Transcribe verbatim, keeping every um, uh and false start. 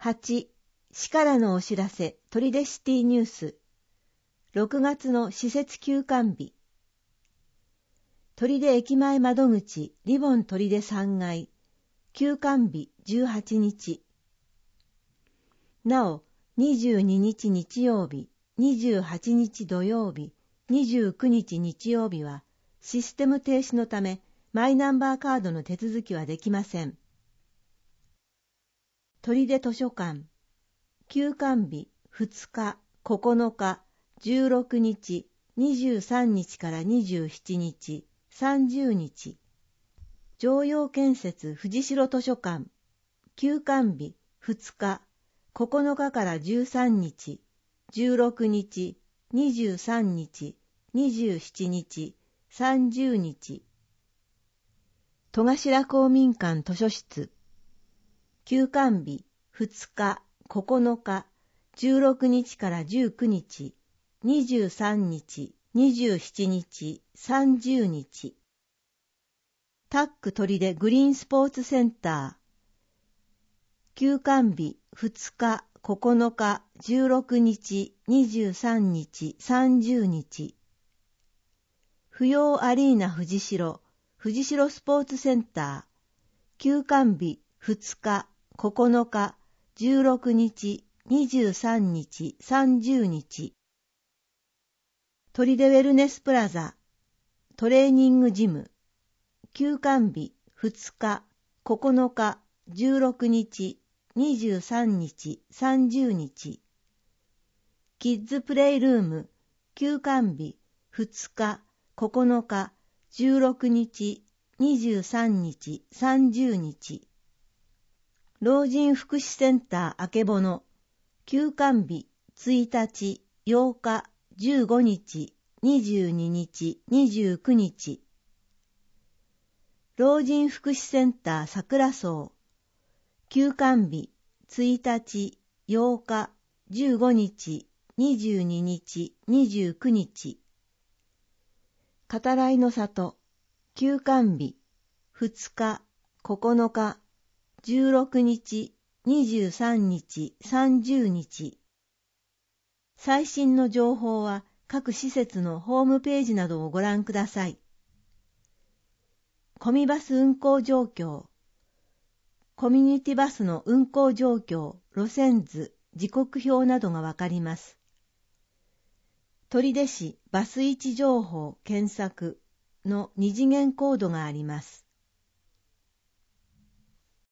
はち、市からのお知らせ、取手シティニュース。ろくがつの施設休館日。取手駅前窓口、リボン取手さんがい、休館日じゅうはちにち。なお、にじゅうににち日曜日、にじゅうはちにち土曜日、にじゅうくにち日曜日は、システム停止のため、マイナンバーカードの手続きはできません。取手図書館、休館日ふつか、ここのか、じゅうろくにち、にじゅうさんにちからにじゅうしちにち、さんじゅうにち。常陽建設藤代図書館、休館日ふつか、ここのかからじゅうさんにち、じゅうろくにち、にじゅうさんにち、にじゅうしちにち、さんじゅうにち。戸頭公民館図書室、休館日ふつか、ここのか、じゅうろくにちからじゅうくにち、にじゅうさんにち、にじゅうしちにち、さんじゅうにち。タック取手グリーンスポーツセンター、休館日ふつか、ここのか、じゅうろくにち、にじゅうさんにち、さんじゅうにち。不要アリーナ藤代、藤代スポーツセンター、休館日ふつか、ここのか、じゅうろくにち、にじゅうさんにち、さんじゅうにち。取手ウェルネスプラザ、トレーニングジム、休館日ふつか、ここのか、じゅうろくにち、にじゅうさんにち、さんじゅうにち。キッズプレイルーム、休館日ふつか、ここのか、じゅうろくにち、にじゅうさんにち、さんじゅうにち。老人福祉センターあけぼの、休館日ついたち、ようか、じゅうごにち、にじゅうににち、にじゅうくにち。老人福祉センター桜荘、休館日ついたち、ようか、じゅうごにち、にじゅうににち、にじゅうくにち。語らいの里、休館日ふつか、ここのか、じゅうろくにち、にじゅうさんにち、さんじゅうにち。最新の情報は各施設のホームページなどをご覧ください。コミバス運行状況、コミュニティバスの運行状況、路線図、時刻表などがわかります。取手市バス位置情報検索の二次元コードがあります。